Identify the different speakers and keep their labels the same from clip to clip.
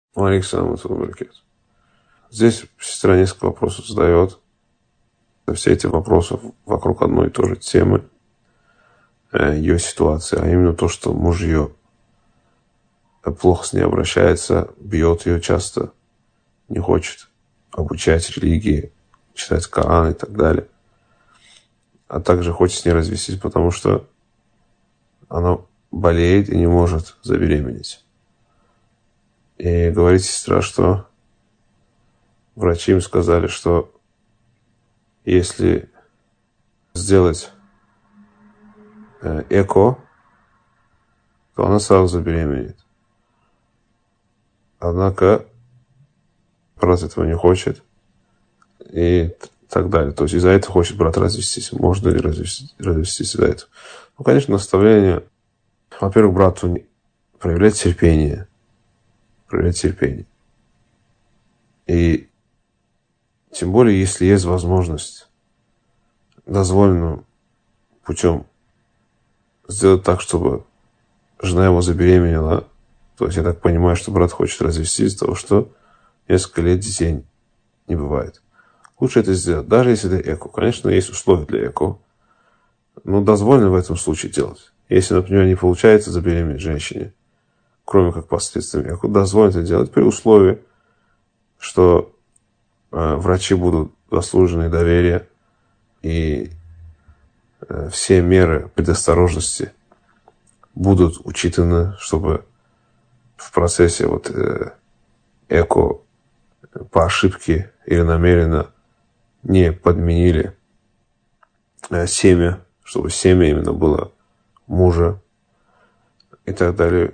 Speaker 1: Александр Матулбаркет. Здесь сестра несколько вопросов задает. Все эти вопросы вокруг одной и той же темы, ее ситуации, а именно то, что муж ее плохо с ней обращается, бьет ее часто, не хочет обучать религии, читать Коран и так далее. А также хочет с ней развестись, потому что она болеет и не может забеременеть. И говорит сестра, что врачи им сказали, что если сделать ЭКО, то она сразу забеременеет. Однако брат этого не хочет и так далее. То есть из-за этого хочет брат развестись. Можно ли развестись из-за этого? Ну, конечно, наставление. Во-первых, брату проявлять терпение. И тем более, если есть возможность дозволенным путем сделать так, чтобы жена его забеременела. То есть я так понимаю, что брат хочет развестись из-за того, что несколько лет детей не бывает. Лучше это сделать, даже если это ЭКО. Конечно, есть условия для ЭКО, но дозволено в этом случае делать. Если, например, не получается забеременеть женщине, кроме как посредством ЭКО, дозволено это делать при условии, что врачи будут заслужены доверия и все меры предосторожности будут учитаны, чтобы в процессе ЭКО по ошибке или намеренно не подменили семя, чтобы семя именно было мужа и так далее,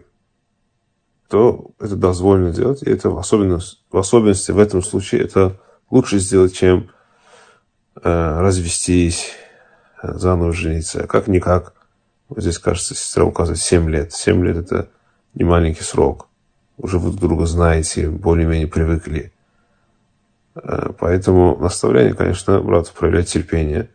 Speaker 1: то это дозволено делать. И это в особенности в этом случае это лучше сделать, чем развестись, заново жениться. А как-никак, вот здесь, кажется, сестра указывает 7 лет. 7 лет это не маленький срок. Уже вы друг друга знаете, более-менее привыкли. Поэтому наставление, конечно, брату проявлять терпение.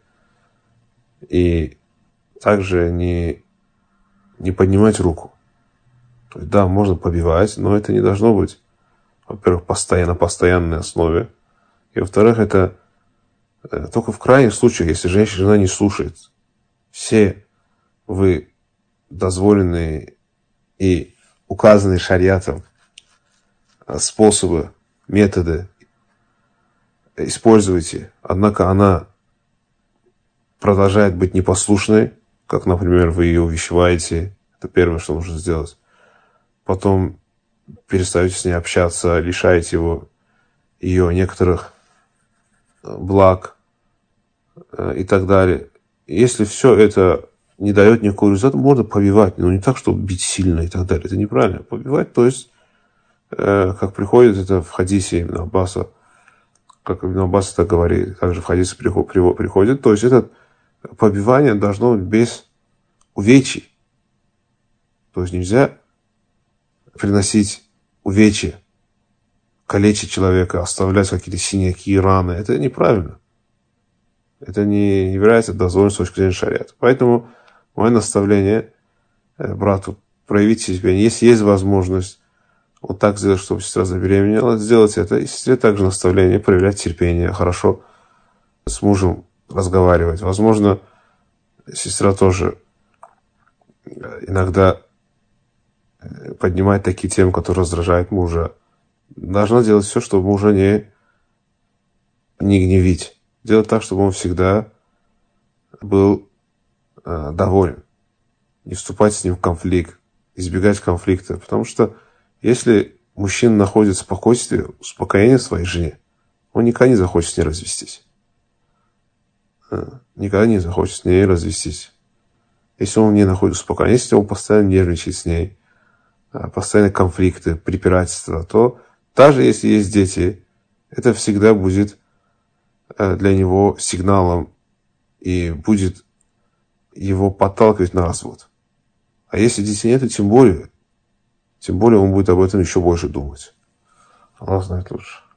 Speaker 1: И также не поднимать руку. То есть, да, можно побивать, но это не должно быть, во-первых, на постоянной основе. И, во-вторых, это только в крайних случаях, если жена не слушает. Все вы дозволенные и указанные шариатом способы, методы используйте, однако она продолжает быть непослушной, как, например, вы ее увещеваете, это первое, что нужно сделать. Потом перестаете с ней общаться, лишаете ее некоторых благ и так далее. Если все это не дает никакого результата, можно побивать, но не так, чтобы бить сильно и так далее. Это неправильно. Побивать, то есть, как приходит это в хадисе Ибн Аббаса, как Ибн Аббас это говорит, также в хадисе приходит, то есть это побивание должно быть без увечий. То есть нельзя приносить увечья, калечить человека, оставлять какие-то синяки, раны. Это неправильно. Это не является дозволенным с точки зрения шариата. Поэтому мое наставление брату проявить себя. Если есть возможность вот так сделать, чтобы сестра забеременела, сделать это. И сестре также наставление проявлять терпение, хорошо с мужем разговаривать. Возможно, сестра тоже иногда поднимает такие темы, которые раздражают мужа. Должна делать все, чтобы мужа не гневить. Делать так, чтобы он всегда был доволен. Не вступать с ним в конфликт, избегать конфликта. Потому что если мужчина находит спокойствие, успокоение в своей жене, он никогда не захочет с ней развестись. Никогда не захочет с ней развестись. Если он не находит успокоения, если он постоянно нервничает с ней, постоянно конфликты, препирательства, то даже если есть дети, это всегда будет для него сигналом и будет его подталкивать на развод. А если детей нет, то тем более он будет об этом еще больше думать. Аллах знает лучше.